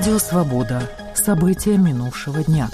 Радио «Свобода». События минувшего дня.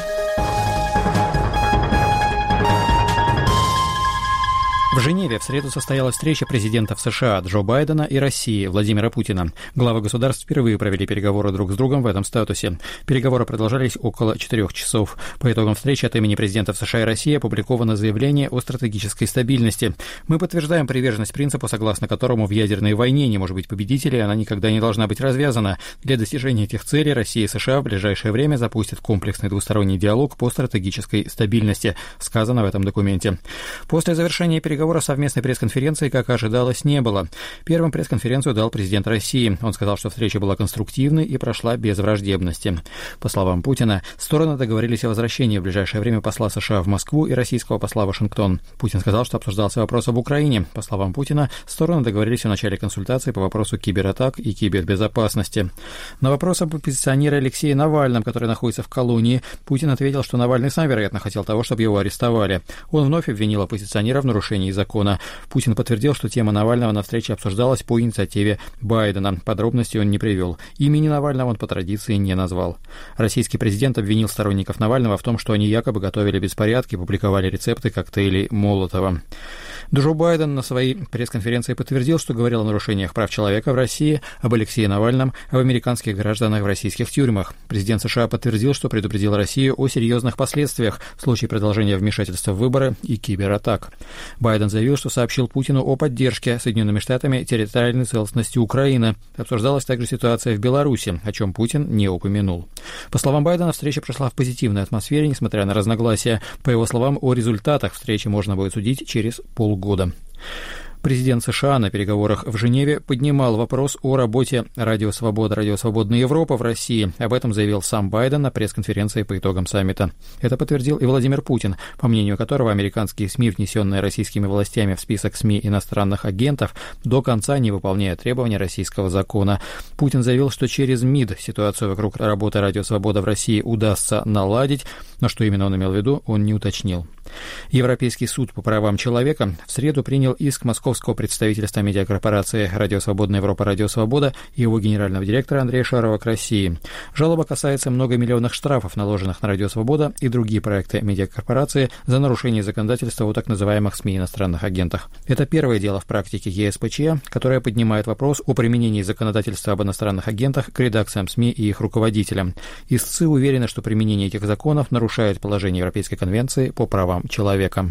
В Женеве в среду состоялась встреча президентов США Джо Байдена и России Владимира Путина. Главы государств впервые провели переговоры друг с другом в этом статусе. Переговоры продолжались около 4 часов. По итогам встречи от имени президентов США и России опубликовано заявление о стратегической стабильности. Мы подтверждаем приверженность принципу, согласно которому в ядерной войне не может быть победителей, она никогда не должна быть развязана. Для достижения этих целей Россия и США в ближайшее время запустят комплексный двусторонний диалог по стратегической стабильности, сказано в этом документе. После завершения переговоров совместной пресс-конференции, как ожидалось, не было. Первым пресс-конференцию дал президент России. Он сказал, что встреча была конструктивной и прошла без враждебности. По словам Путина, стороны договорились о возвращении в ближайшее время посла США в Москву и российского посла в Вашингтон. Путин сказал, что обсуждался вопрос об Украине. По словам Путина, стороны договорились о начале консультаций по вопросу кибератак и кибербезопасности. На вопрос об оппозиционере Алексее Навальном, который находится в колонии, Путин ответил, что Навальный сам, вероятно, хотел того, чтобы его арестовали. Он вновь обвинил оппозиционера в нарушении закона. Путин подтвердил, что тема Навального на встрече обсуждалась по инициативе Байдена. Подробностей он не привел. Имени Навального он по традиции не назвал. Российский президент обвинил сторонников Навального в том, что они якобы готовили беспорядки, публиковали рецепты коктейлей Молотова. Джо Байден на своей пресс-конференции подтвердил, что говорил о нарушениях прав человека в России, об Алексее Навальном, об американских гражданах в российских тюрьмах. Президент США подтвердил, что предупредил Россию о серьезных последствиях в случае продолжения вмешательства в выборы и кибератак. Байден заявил, что сообщил Путину о поддержке Соединенными Штатами территориальной целостности Украины. Обсуждалась также ситуация в Беларуси, о чем Путин не упомянул. По словам Байдена, встреча прошла в позитивной атмосфере, несмотря на разногласия. По его словам, о результатах встречи можно будет судить через полгода. Президент США на переговорах в Женеве поднимал вопрос о работе Радио Свобода, Радио Свободная Европа в России. Об этом заявил сам Байден на пресс-конференции по итогам саммита. Это подтвердил и Владимир Путин, по мнению которого американские СМИ, внесенные российскими властями в список СМИ иностранных агентов, до конца не выполняют требования российского закона. Путин заявил, что через МИД ситуацию вокруг работы Радио Свобода в России удастся наладить, но что именно он имел в виду, он не уточнил. Европейский суд по правам человека в среду принял иск московского представительства медиакорпорации «Радио Свободная Европа», «Радио Свобода» и его генерального директора Андрея Шарова к России. Жалоба касается многомиллионных штрафов, наложенных на «Радио Свобода» и другие проекты медиакорпорации за нарушение законодательства о так называемых СМИ иностранных агентах. Это первое дело в практике ЕСПЧ, которое поднимает вопрос о применении законодательства об иностранных агентах к редакциям СМИ и их руководителям. Истцы уверены, что применение этих законов нарушает положение Европейской конвенции по правам человека.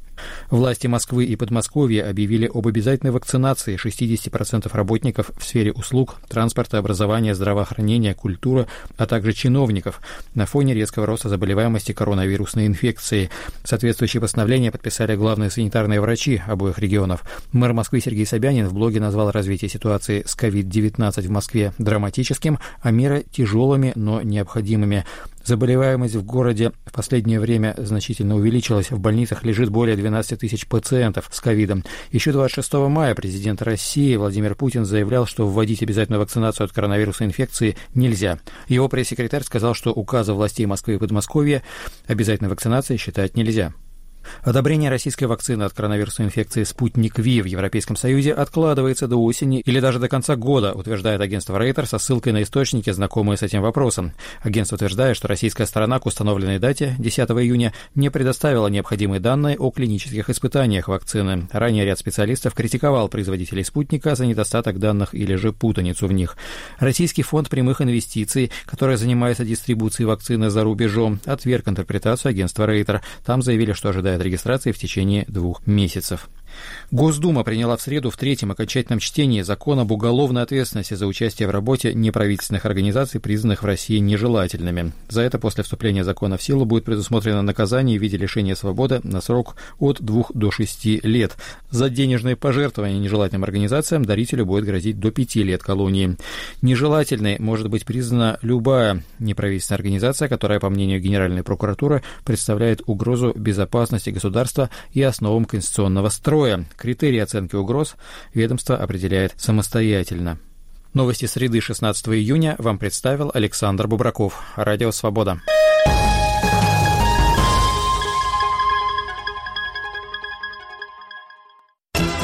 Власти Москвы и Подмосковья объявили об обязательной вакцинации 60% работников в сфере услуг, транспорта, образования, здравоохранения, культуры, а также чиновников на фоне резкого роста заболеваемости коронавирусной инфекцией. Соответствующие постановления подписали главные санитарные врачи обоих регионов. Мэр Москвы Сергей Собянин в блоге назвал развитие ситуации с COVID-19 в Москве драматическим, а меры тяжелыми, но необходимыми. Заболеваемость в городе в последнее время значительно увеличилась. В больницах лежит более 12 тысяч пациентов с ковидом. Еще 26 мая президент России Владимир Путин заявлял, что вводить обязательную вакцинацию от коронавирусной инфекции нельзя. Его пресс-секретарь сказал, что указа властей Москвы и Подмосковья обязательной вакцинацией считать нельзя. Одобрение российской вакцины от коронавирусной инфекции «Спутник Ви» в Европейском Союзе откладывается до осени или даже до конца года, утверждает агентство Reuters со ссылкой на источники, знакомые с этим вопросом. Агентство утверждает, что российская сторона к установленной дате, 10 июня, не предоставила необходимые данные о клинических испытаниях вакцины. Ранее ряд специалистов критиковал производителей «Спутника» за недостаток данных или же путаницу в них. Российский фонд прямых инвестиций, который занимается дистрибуцией вакцины за рубежом, отверг интерпретацию агентства Reuters. Там заявили, что ожидает регистрации в течение 2 месяцев. Госдума приняла в среду в третьем окончательном чтении закон об уголовной ответственности за участие в работе неправительственных организаций, признанных в России нежелательными. За это после вступления закона в силу будет предусмотрено наказание в виде лишения свободы на срок от 2 до 6 лет. За денежные пожертвования нежелательным организациям дарителю будет грозить до 5 лет колонии. Нежелательной может быть признана любая неправительственная организация, которая, по мнению Генеральной прокуратуры, представляет угрозу безопасности государства и основам конституционного строя. Критерии оценки угроз ведомство определяет самостоятельно. Новости среды 16 июня вам представил Александр Бубраков. Радио «Свобода».